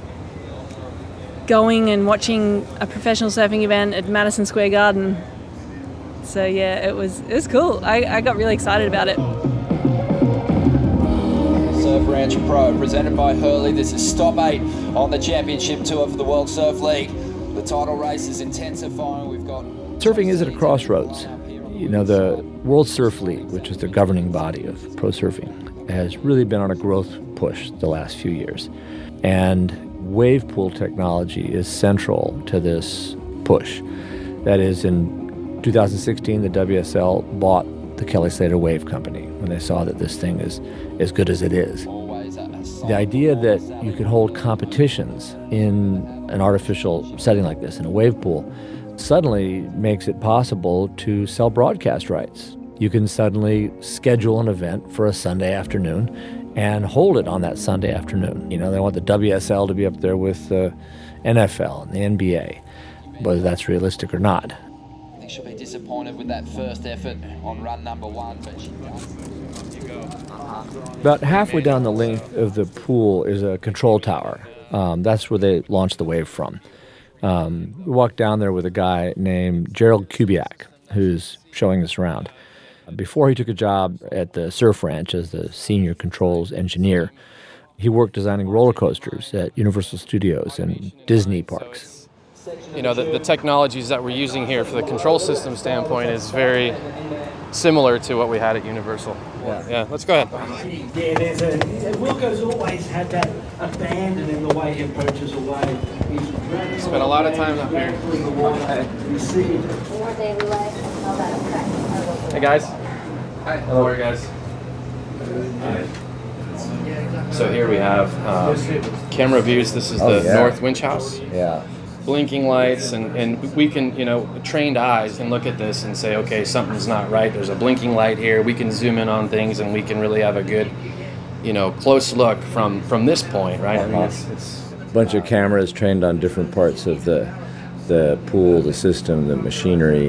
P: going and watching a professional surfing event at Madison Square Garden. So yeah, it was cool. I got really excited about it.
Q: Surf Ranch Pro, presented by Hurley. This is stop 8 on the championship tour for the World Surf League. The title race is intensifying. We've got...
L: Surfing is at a crossroads. The World Surf League, which is the governing body of pro surfing, has really been on a growth push the last few years. And wave pool technology is central to this push. That is, in 2016, the WSL bought the Kelly Slater Wave Company when they saw that this thing is as good as it is. The idea that you could hold competitions in an artificial setting like this, in a wave pool, suddenly makes it possible to sell broadcast rights. You can suddenly schedule an event for a Sunday afternoon and hold it on that Sunday afternoon. They want the WSL to be up there with the NFL and the NBA, whether that's realistic or not.
Q: She'll be disappointed with that first effort on run number 1, but she
L: About halfway down the length of the pool is a control tower. That's where they launched the wave from. We walked down there with a guy named Gerald Kubiak, who's showing us around. Before he took a job at the Surf Ranch as the senior controls engineer, he worked designing roller coasters at Universal Studios and Disney parks.
R: The technologies that we're using here for the control system standpoint is very similar to what we had at Universal. Yeah, let's go ahead.
S: Yeah, Wilco's always had that abandon in the way he approaches a wave.
R: Spent a lot of time up here. Hey guys. Hi. How are you guys? So here we have camera views. This is the North Winch House.
O: Yeah.
R: Blinking lights, and we can, trained eyes can look at this and say, okay, something's not right. There's a blinking light here. We can zoom in on things, and we can really have a good, close look from this point, right? I mean, it's
O: a bunch of cameras trained on different parts of the pool, the system, the machinery,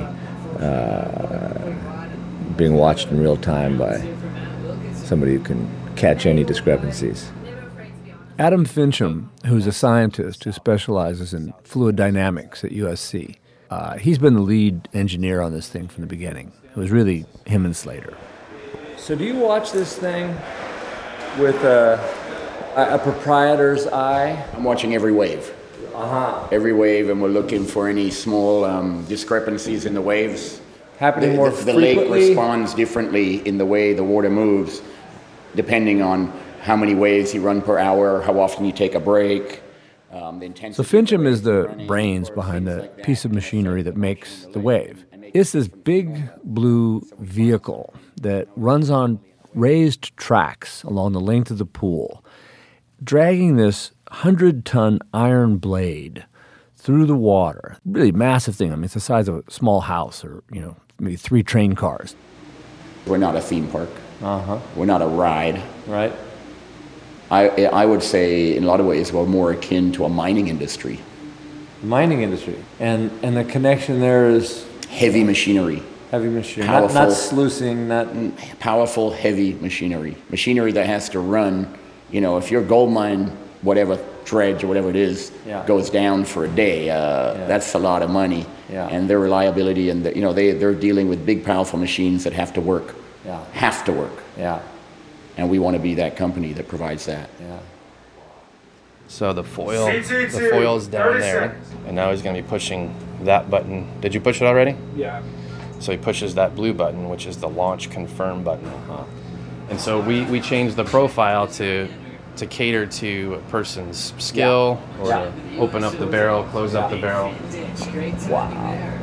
O: being watched in real time by somebody who can catch any discrepancies.
L: Adam Fincham, who's a scientist who specializes in fluid dynamics at USC, he's been the lead engineer on this thing from the beginning. It was really him and Slater.
O: So do you watch this thing with a proprietor's eye?
T: I'm watching every wave. Every wave, and we're looking for any small discrepancies in the waves.
O: Happening more frequently?
T: The lake responds differently in the way the water moves, depending on how many waves you run per hour, how often you take a break.
L: So Fincham is the brains behind the piece of machinery that makes the wave. It's this big blue vehicle that runs on raised tracks along the length of the pool, dragging this 100-ton iron blade through the water. Really massive thing. I mean, it's the size of a small house or, maybe 3 train cars.
T: We're not a theme park. We're not a ride.
R: Right.
T: I would say, in a lot of ways, we're more akin to a mining industry.
O: Mining industry. And the connection there is?
T: Heavy machinery.
K: Heavy machinery. Not sluicing, not
T: powerful, heavy machinery. Machinery that has to run. If your gold mine, whatever dredge or whatever it is, goes down for a day, that's a lot of money.
K: Yeah.
T: And their reliability, and they're dealing with big, powerful machines that have to work.
K: Yeah.
T: Have to work.
K: Yeah.
T: And we want to be that company that provides that.
K: Yeah.
R: So the foil's down there, and now he's going to be pushing that button. Did you push it already?
S: Yeah.
R: So he pushes that blue button, which is the launch confirm button. And so we changed the profile to cater to a person's skill, or to open up the barrel, close up the barrel.
N: Wow.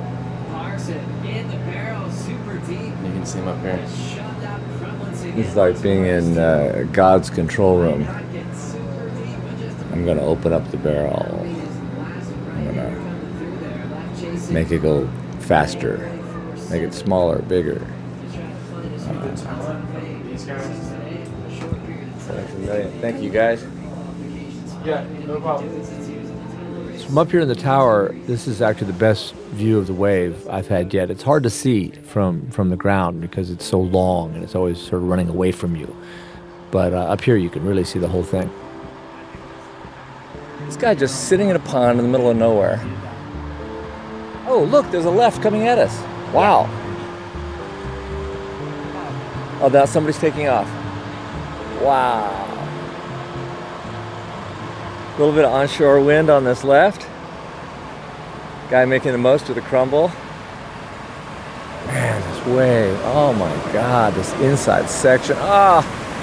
R: You can see him up here.
K: It's like being in God's control room. I'm going to open up the barrel. I'm going to make it go faster, make it smaller, bigger. Thank you, guys.
S: Yeah, no problem.
L: So from up here in the tower, this is actually the best view of the wave I've had yet. It's hard to see from the ground because it's so long and it's always sort of running away from you. But up here you can really see the whole thing.
K: This guy just sitting in a pond in the middle of nowhere. Oh, look, there's a left coming at us. Wow. Oh, now somebody's taking off. Wow. A little bit of onshore wind on this left. Guy making the most of the crumble. Man, this wave. Oh my God, this inside section. Ah.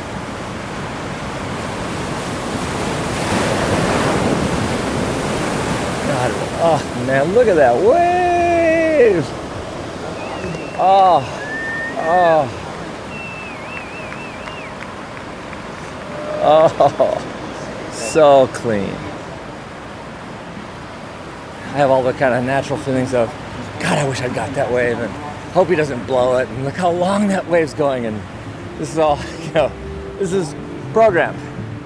K: God, oh man, look at that wave. Oh, oh. Oh, so clean. I have all the kind of natural feelings of, God, I wish I'd got that wave, and hope he doesn't blow it, and look how long that wave's going, and this is all, this is programmed.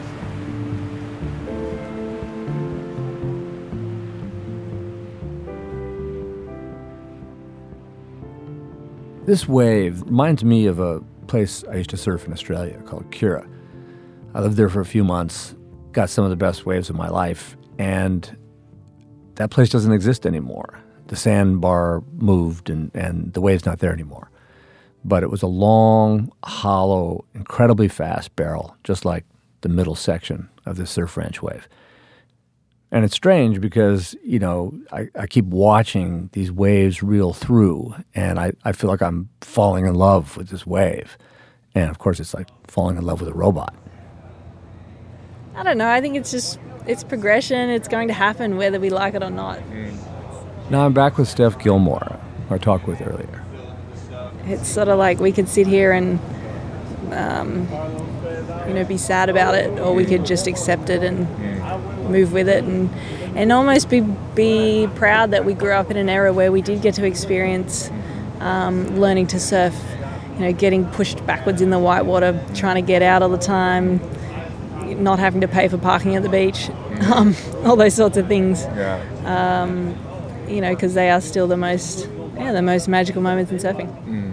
L: This wave reminds me of a place I used to surf in Australia called Kura. I lived there for a few months, got some of the best waves of my life, and that place doesn't exist anymore. The sandbar moved and the wave's not there anymore. But it was a long, hollow, incredibly fast barrel, just like the middle section of the Surf Ranch wave. And it's strange because, I keep watching these waves reel through, and I feel like I'm falling in love with this wave. And of course, it's like falling in love with a robot.
P: I don't know. I think it's progression. It's going to happen whether we like it or not.
L: Now I'm back with Steph Gilmore, who I talked with earlier.
P: It's sort of like we could sit here and, be sad about it, or we could just accept it and move with it and almost be proud that we grew up in an era where we did get to experience learning to surf, getting pushed backwards in the whitewater, trying to get out all the time, not having to pay for parking at the beach, all those sorts of things. Because they are still the most magical moments in surfing.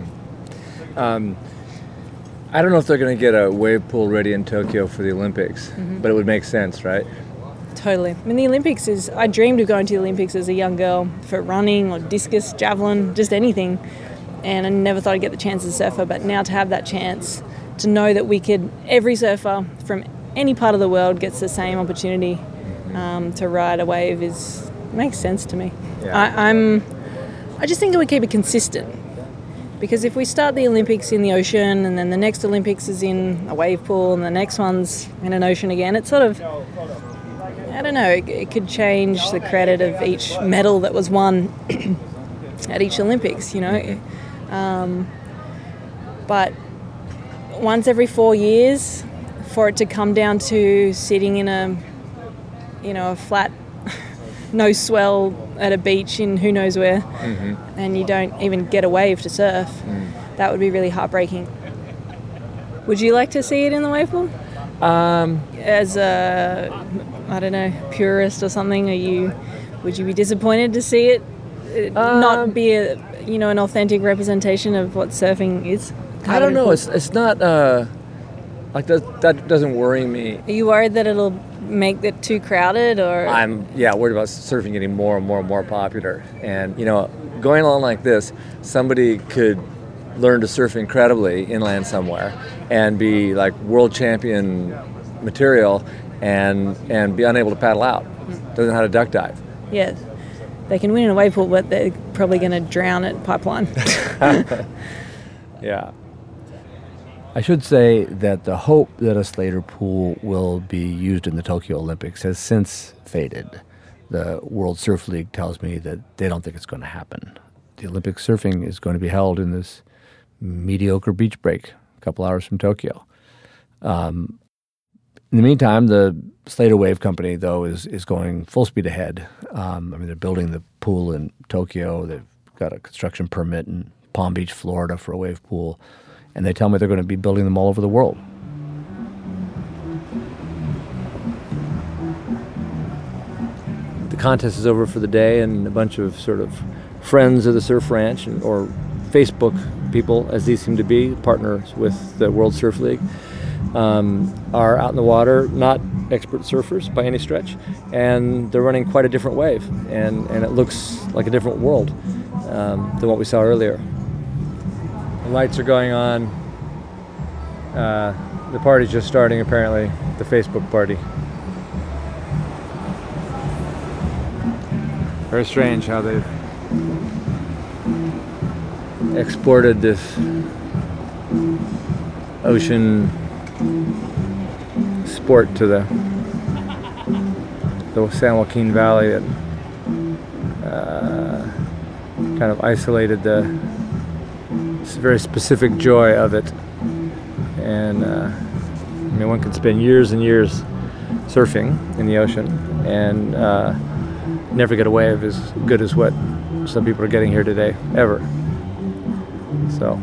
K: I don't know if they're going to get a wave pool ready in Tokyo for the Olympics, but it would make sense, right?
P: Totally. I mean, the Olympics I dreamed of going to the Olympics as a young girl for running or discus, javelin, just anything. And I never thought I'd get the chance as a surfer, but now to have that chance, to know that every surfer from any part of the world gets the same opportunity to ride a wave makes sense to me. Yeah. I just think that we keep it consistent, because if we start the Olympics in the ocean and then the next Olympics is in a wave pool and the next one's in an ocean again, it's sort of, I don't know, it could change the credit of each medal that was won at each Olympics, but once every 4 years, for it to come down to sitting in a flat, no swell at a beach in who knows where, and you don't even get a wave to surf, that would be really heartbreaking. Would you like to see it in the wave pool? As a, I don't know, purist or something, would you be disappointed to see it not be an authentic representation of what surfing is?
O: I don't know. It's not like that doesn't worry me.
P: Are you worried that it'll make it too crowded, or?
O: I'm worried about surfing getting more and more and more popular. And going along like this, somebody could learn to surf incredibly inland somewhere and be like world champion material and be unable to paddle out. Doesn't know how to duck dive.
P: Yeah. They can win in a wave pool, but they're probably going to drown at Pipeline.
O: Yeah.
L: I should say that the hope that a Slater pool will be used in the Tokyo Olympics has since faded. The World Surf League tells me that they don't think it's going to happen. The Olympic surfing is going to be held in this mediocre beach break a couple hours from Tokyo. In the meantime, the Slater Wave Company, though, is going full speed ahead. They're building the pool in Tokyo. They've got a construction permit in Palm Beach, Florida for a wave pool. And they tell me they're going to be building them all over the world.
O: The contest is over for the day, and a bunch of sort of friends of the Surf Ranch or Facebook people, as these seem to be, partners with the World Surf League, are out in the water, not expert surfers by any stretch, and they're running quite a different wave, and it looks like a different world than what we saw earlier. The lights are going on. The party's just starting, apparently, the Facebook party. Very strange how they've exported this ocean sport to the San Joaquin Valley that kind of isolated the very specific joy of it. And one can spend years and years surfing in the ocean and never get a wave as good as what some people are getting here today, ever. So.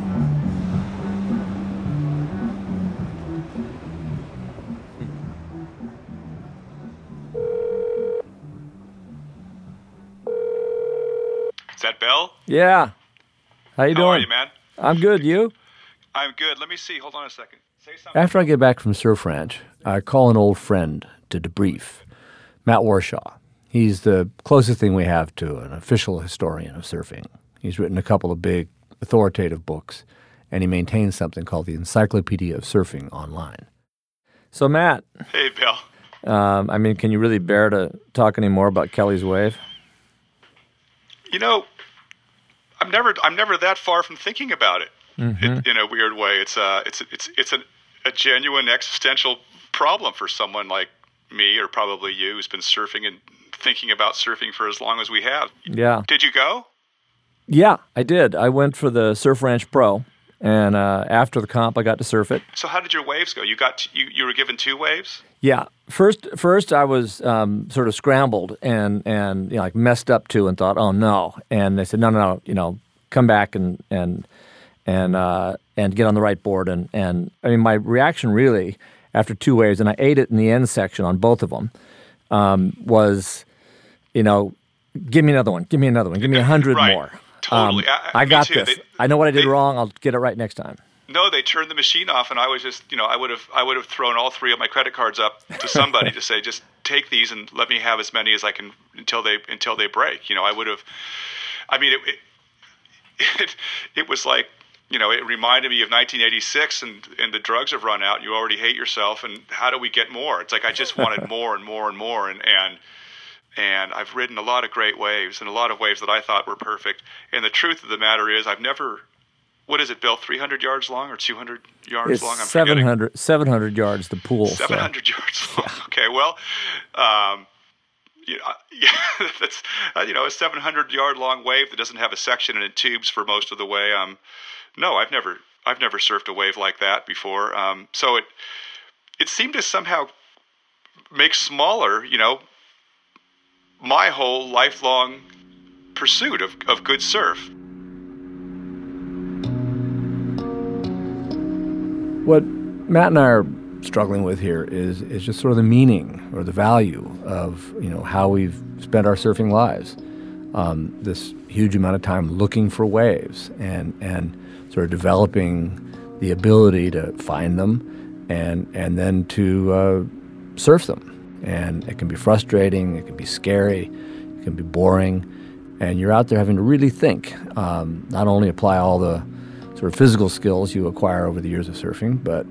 U: Is that Bill?
O: Yeah. How you doing?
U: How are you, man?
L: I'm good. You?
U: I'm good. Let me see. Hold on a second. Say something.
L: After I get back from Surf Ranch, I call an old friend to debrief, Matt Warshaw. He's the closest thing we have to an official historian of surfing. He's written a couple of big, authoritative books, and he maintains something called the Encyclopedia of Surfing online.
O: So, Matt.
U: Hey, Bill.
O: Can you really bear to talk any more about Kelly's wave?
U: I'm never that far from thinking about it.
O: Mm-hmm.
U: In a weird way. It's a genuine existential problem for someone like me, or probably you, who's been surfing and thinking about surfing for as long as we have.
O: Yeah.
U: Did you go?
O: Yeah, I did. I went for the Surf Ranch Pro, and after the comp, I got to surf it.
U: So how did your waves go? You were given 2 waves?
O: Yeah. First I was sort of scrambled and messed up too, and thought, oh no. And they said, no, come back and get on the right board. And my reaction really after 2 waves, and I ate it in the end section on both of them, was, give me another one, give me 100
U: right.
O: more.
U: Totally.
O: I got this. I know what I did wrong. I'll get it right next time.
U: No, they turned the machine off, and I was just, I would have thrown all 3 of my credit cards up to somebody to say, just take these and let me have as many as I can until they break. I would have. It was like, it reminded me of 1986, and the drugs have run out. You already hate yourself, and how do we get more? It's like I just wanted more and more and more, and I've ridden a lot of great waves, and a lot of waves that I thought were perfect. And the truth of the matter is, I've never. What is it, Bill? 300 yards long or 200 yards long? I'm
O: 700 yards. The pool.
U: 700 yards long. Yeah. Okay, well, that's a 700-yard long wave that doesn't have a section and in tubes for most of the way. No, I've never surfed a wave like that before. So it seemed to somehow make smaller, my whole lifelong pursuit of good surf.
L: What Matt and I are struggling with here is just sort of the meaning or the value of how we've spent our surfing lives. this huge amount of time looking for waves and sort of developing the ability to find them and then to surf them. And it can be frustrating, it can be scary, it can be boring, and you're out there having to really think, not only apply all the sort of physical skills you acquire over the years of surfing, but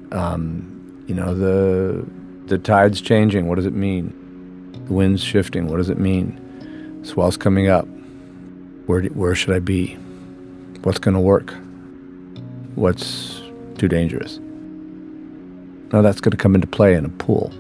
L: the tide's changing. What does it mean? The wind's shifting. What does it mean? Swell's coming up. Where should I be? What's going to work? What's too dangerous? Now that's going to come into play in a pool.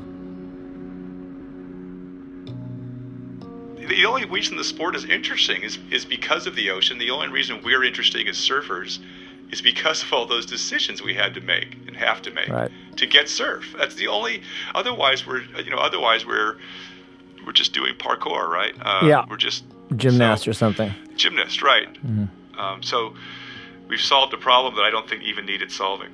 U: The only reason the sport is interesting is because of the ocean. The only reason we're interesting as surfers is because of all those decisions we had to make and have to make to get surf. That's the only. Otherwise, we're just doing parkour, right?
L: We're just gymnast or something.
U: Gymnast, right?
L: Mm-hmm.
U: So we've solved a problem that I don't think even needed solving.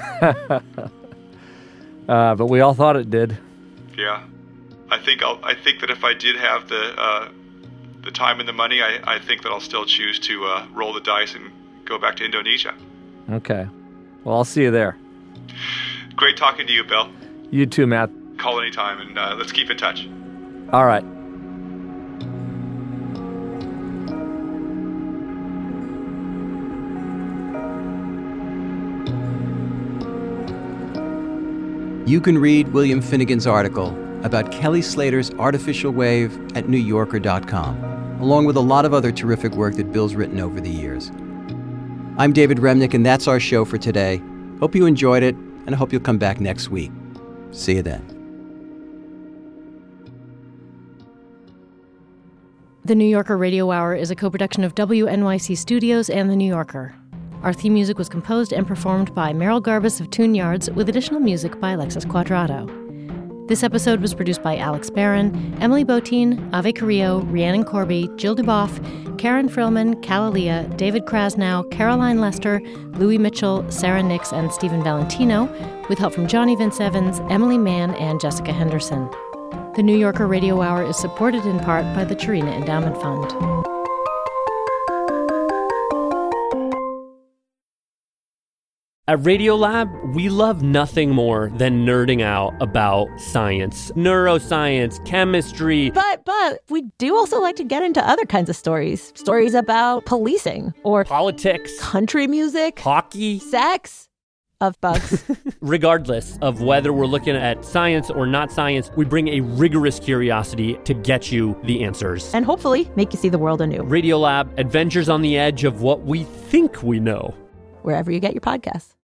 L: But we all thought it did.
U: Yeah, I think that if I did have the time and the money, I think that I'll still choose to roll the dice and go back to Indonesia.
L: Okay. Well, I'll see you there.
U: Great talking to you, Bill.
L: You too, Matt.
U: Call anytime, and let's keep in touch.
L: All right.
E: You can read William Finnegan's article about Kelly Slater's artificial wave at NewYorker.com, along with a lot of other terrific work that Bill's written over the years. I'm David Remnick, and that's our show for today. Hope you enjoyed it, and I hope you'll come back next week. See you then.
D: The New Yorker Radio Hour is a co-production of WNYC Studios and The New Yorker. Our theme music was composed and performed by Merrill Garbus of Tune Yards, with additional music by Alexis Quadrado. This episode was produced by Alex Barron, Emily Botine, Ave Carrillo, Rhiannon Corby, Jill Duboff, Karen Frillman, Calalia, David Krasnow, Caroline Lester, Louis Mitchell, Sarah Nix, and Stephen Valentino, with help from Johnny Vince Evans, Emily Mann, and Jessica Henderson. The New Yorker Radio Hour is supported in part by the Tarina Endowment Fund.
A: At Radiolab, we love nothing more than nerding out about science, neuroscience, chemistry.
V: But we do also like to get into other kinds of stories. Stories about policing or
A: politics,
V: country music,
A: hockey,
V: sex, of bugs.
A: Regardless of whether we're looking at science or not science, we bring a rigorous curiosity to get you the answers.
V: And hopefully make you see the world anew.
A: Radiolab, adventures on the edge of what we think we know.
V: Wherever you get your podcasts.